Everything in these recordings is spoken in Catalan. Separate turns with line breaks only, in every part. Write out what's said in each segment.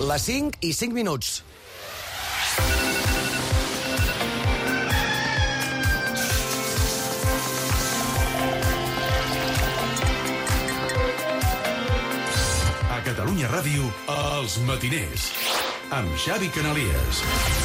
Les 5 i 5 minuts.
A Catalunya Ràdio, Els Matiners, amb Xavi Canalies.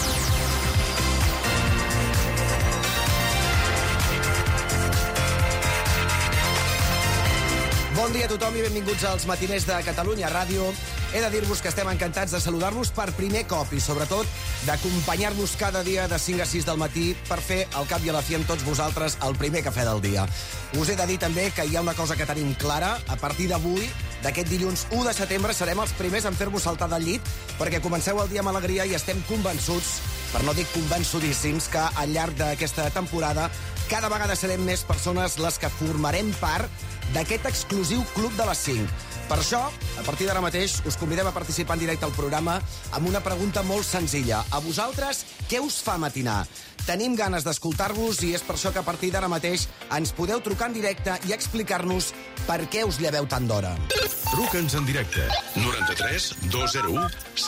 Bon dia a tothom i benvinguts als Matiners de Catalunya Ràdio. He de dir-vos que estem encantats de saludar-vos per primer cop i, sobretot, d'acompanyar-vos cada dia de 5 a 6 del matí per fer, al cap i a la fi, amb tots vosaltres, el primer cafè del dia. Us he de dir també que hi ha una cosa que tenim clara. A partir d'avui, d'aquest dilluns 1 de setembre, serem els primers en fer-vos saltar del llit perquè comenceu el dia amb alegria i estem convençuts, per no dir convençudíssims, que al llarg d'aquesta temporada cada vegada serem més persones les que formarem part d'aquest exclusiu Club de les 5. Per això, a partir d'ara mateix, us convidem a participar en directe al programa amb una pregunta molt senzilla. A vosaltres, què us fa matinar? Tenim ganes d'escoltar-vos i és per això que a partir d'ara mateix ens podeu trucar en directe i explicar-nos per què us lleveu tant d'hora.
Truca'ns en directe. 93 201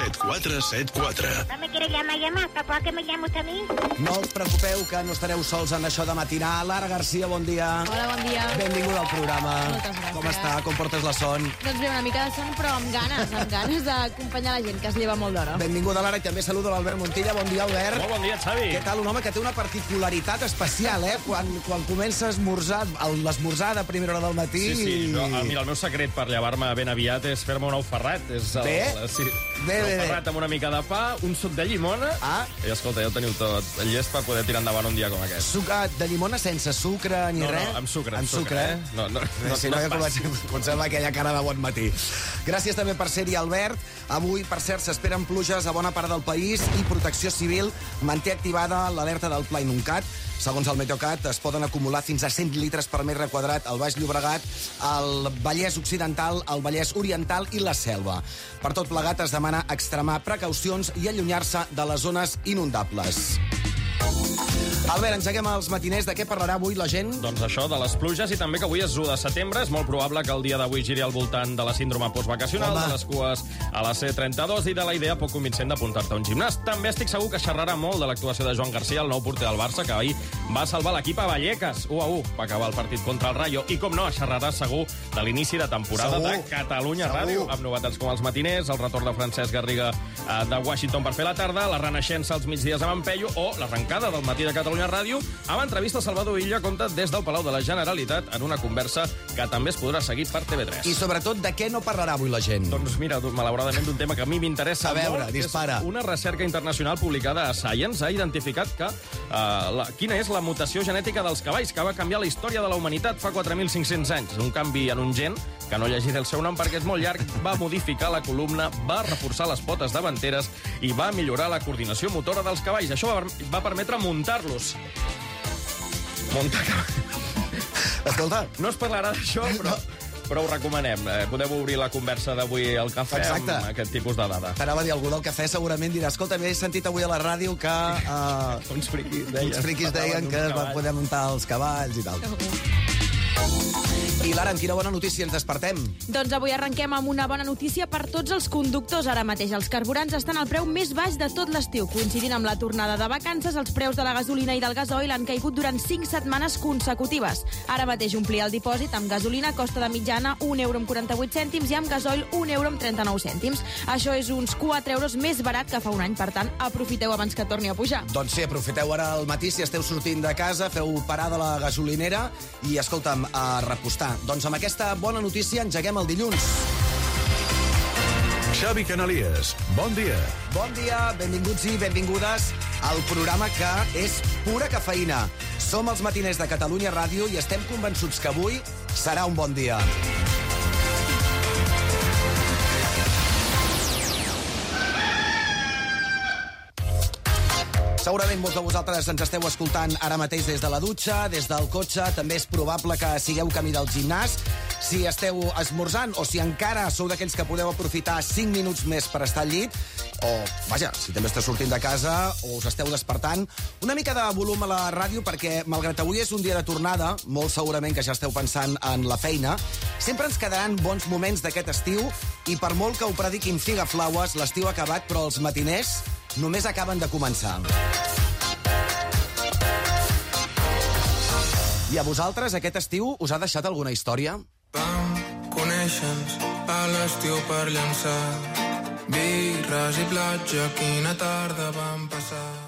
7474.
¿No me quiere llamar? ¿Papá que me llamo también?
No us preocupeu, que no estareu sols en això de matinar. Lara Garcia, bon dia.
Hola, bon dia.
Benvinguda al programa.
Moltes gràcies.
Com està? Com portes la son?
Doncs bé, una mica de son, però amb ganes d'acompanyar la gent que es lleva molt d'hora.
Benvinguda, Lara, i també saludo l'Albert Montilla. Bon dia, Albert.
Molt bon dia, Xavi.
Què tal? Un home que té una particularitat especial, Quan comença a esmorzar, l'esmorzar de primera hora del matí...
Sí. Mira, el meu secret per llevar-me ben aviat és fer-me un ou ferrat.
Bé.
Bé. Ferrat amb una mica de pa, un suc de llimona... I escolta, ja ho teniu tot llest per poder tirar endavant un dia com aquest.
Suc de llimona sense sucre ni res?
No, amb sucre.
Amb sucre, eh?
No,
si no, ja comencem aquella cara de bon matí. Gràcies també per ser-hi, Albert. Avui, per cert, s'esperen pluges a bona part del país i Protecció Civil manté activada l'alerta del Pla Inuncat. Segons el Meteocat, es poden acumular fins a 100 litres per metre quadrat al Baix Llobregat, al Vallès Occidental, al Vallès Oriental i la Selva. Per tot plegat, es demana extremar precaucions i allunyar-se de les zones inundables. Albert, engeguem els matiners. De què parlarà avui la gent?
Doncs això, de les pluges i també que avui és 1 de setembre. És molt probable que el dia d'avui giri al voltant de la síndrome postvacacional, de les cues a la C32 i de la idea poc convincent d'apuntar-te a un gimnàs. També estic segur que xerrarà molt de l'actuació de Joan Garcia, el nou porter del Barça, que ahir va salvar l'equip a Vallecas. 1-1 va acabar el partit contra el Rayo. I, com no, xerrarà segur de l'inici de temporada de Catalunya Ràdio, amb novetats com els matiners, el retorn de Francesc Garriga de Washington per fer la tarda, la renaixença als migdies amb en Peyu o l'arrencada del matí de Catalunya Ràdio amb entrevista a Salvador Illa, conta des del Palau de la Generalitat en una conversa que també es podrà seguir per TV3.
I sobretot, de què no parlarà avui la gent?
Doncs mira, malauradament d'un tema que a mi m'interessa molt.
A veure, dispara.
Una recerca internacional publicada a Science ha identificat que quina és la mutació genètica dels cavalls que va canviar la història de la humanitat fa 4.500 anys. Un canvi en un gen que no llegiré el seu nom perquè és molt llarg, va modificar la columna, va reforçar les potes davanteres i va millorar la coordinació motora dels cavalls. Això va permetre muntar-los.
Escolta,
no es parlarà d'això, però ho recomanem. Podeu obrir la conversa d'avui al cafè.
Exacte.
Amb aquest tipus de dada.
T'anava a dir, algú del cafè segurament dirà: escolta, m'he sentit avui a la ràdio que
uns friquis
deien que es van poder muntar els cavalls i tal. I Lara, amb quina bona notícia ens despertem?
Doncs avui arrenquem amb una bona notícia per tots els conductors. Ara mateix els carburants estan al preu més baix de tot l'estiu. Coincidint amb la tornada de vacances, els preus de la gasolina i del gasoil han caigut durant 5 setmanes consecutives. Ara mateix omplir el dipòsit amb gasolina costa de mitjana 1,48 € i amb gasoil 1,39 €. Això és uns 4 euros més barat que fa un any. Per tant, aprofiteu abans que torni a pujar.
Doncs sí, aprofiteu ara al matí si esteu sortint de casa, feu parada a la gasolinera i, escolta'm, a repostar. Doncs amb aquesta bona notícia engeguem el dilluns.
Xavi Canalies, bon dia.
Bon dia, benvinguts i benvingudes al programa que és pura cafeïna. Som els matiners de Catalunya Ràdio i estem convençuts que avui serà un bon dia. Segurament molts de vosaltres ens esteu escoltant ara mateix des de la dutxa, des del cotxe. També és probable que sigueu camí del gimnàs. Si esteu esmorzant o si encara sou d'aquells que podeu aprofitar 5 minuts més per estar al llit, o, vaja, si també esteu sortint de casa o us esteu despertant, una mica de volum a la ràdio perquè, malgrat avui és un dia de tornada, molt segurament que ja esteu pensant en la feina, Sempre ens quedaran bons moments d'aquest estiu i per molt que ho prediquin figaflaues, l'estiu ha acabat, però els matiners només acaben de començar. I a vosaltres, aquest estiu, us ha deixat alguna història?
Vam conèixer-nos a l'estiu per llançar birres i platja, quina tarda vam passar.